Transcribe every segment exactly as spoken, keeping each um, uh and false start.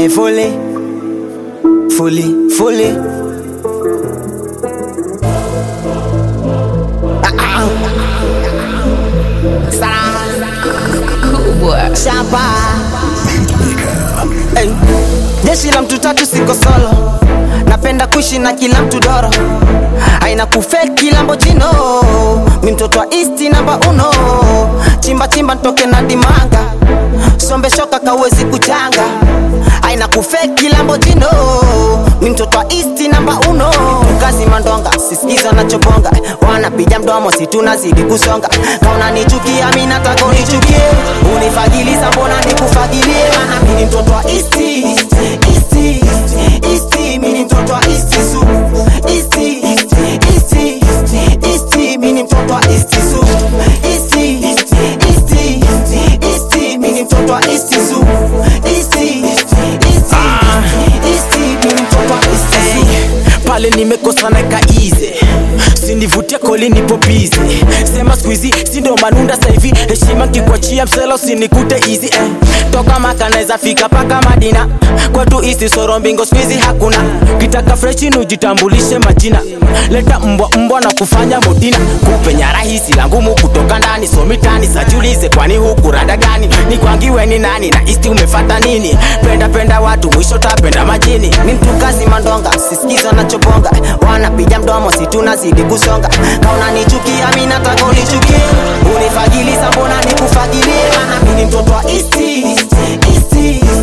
fully, fully, fully. Cool boy. Shamba. Hey. Jeshi la mtu tatu siko solo. Napenda kuishi na kila mtu doro. Aina kufake kila mbojino. Mi mtoto wa East namba uno. Chimba chimba ntoke na dimanga. Sombe shoka kawezi kuchanga. Aina kufake kila mbojino. Mi mtoto wa East namba uno. Kazi mandonga, sisikiza na chobonga. Wanapiga mdomo si tunazidi kusonga. Kauna nichukia mi nataka unichukie. Unifagiliza mbona nikufagilie. Mana mi ni mtoto wa East, East, East, East. Mi ni mtoto wa East su East, East, East, East. Mi ni mtoto wa East su East, East, East, East. Mi ni mtoto wa East su East, East, East, East. Mi ni mtoto wa East su. Pale nimekosa na kaize, sinivutia koli nipo busy. Sema squeezy, sindo manunda saivi. Heshima kikwachia msela usinikute easy eh. Toka maka naeza fika paka Madina. Kwa tu isi soro mbingo squeezy hakuna. Kitaka freshi nujitambulishe majina. Leta mbwa mbwa na kufanya modina. Kupenya rahisi langumu kutoka ndani. So mitani sajulize kwani huku rada gani. Ni kwangiwe ni nani na isti umefata nini. Penda penda watu mwisho tapenda majini. Mi mtu kazi mandonga, sisikiza na chobonga. Wanapiga mdomo si tunazidi kusonga. Kauna nichukia mi nataka unichukie. Unifagiliza mbona nikufagilie. Mana mi ni mtoto wa East, East, East,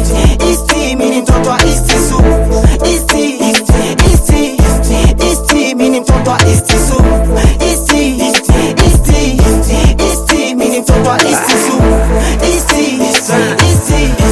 East. Mi ni mtoto wa East su East, East, East, East. Mi ni mtoto wa East su East, East, East, East. Mi ni mtoto wa East su East, East, East,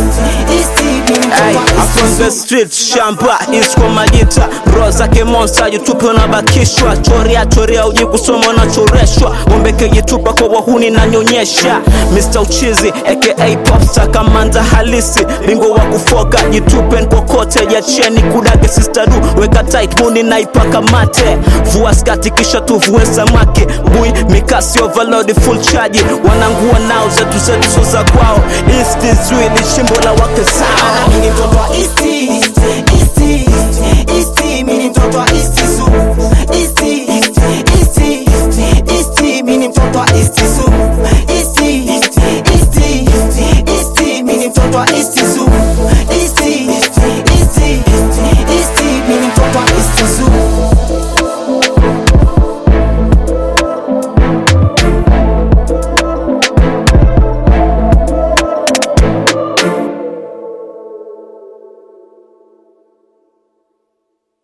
East. Mi ni mtoto wa East su. I'm from the street, shamba, East kwa Magita. Bro zake monster, YouTube unabakishwa. Choria choria uji kusoma na choreshwa. Umbeke jitupa kwa wahuni na nyonyesha. Mister Uchizi, aka Popstar Kamanda halisi. Bingo wa kufoka, jitupen kokote. Ya cheni kudake sister du. Weka tight muni na ipaka mate. Vua skati kisha tuvue samaki. Bui mikasi overload full charge. Wanangua nao zetu zetu so za kwao. East is really shimbo la wake sao. Mi ni mtoto wa East, East, East, East. Mi ni mtoto wa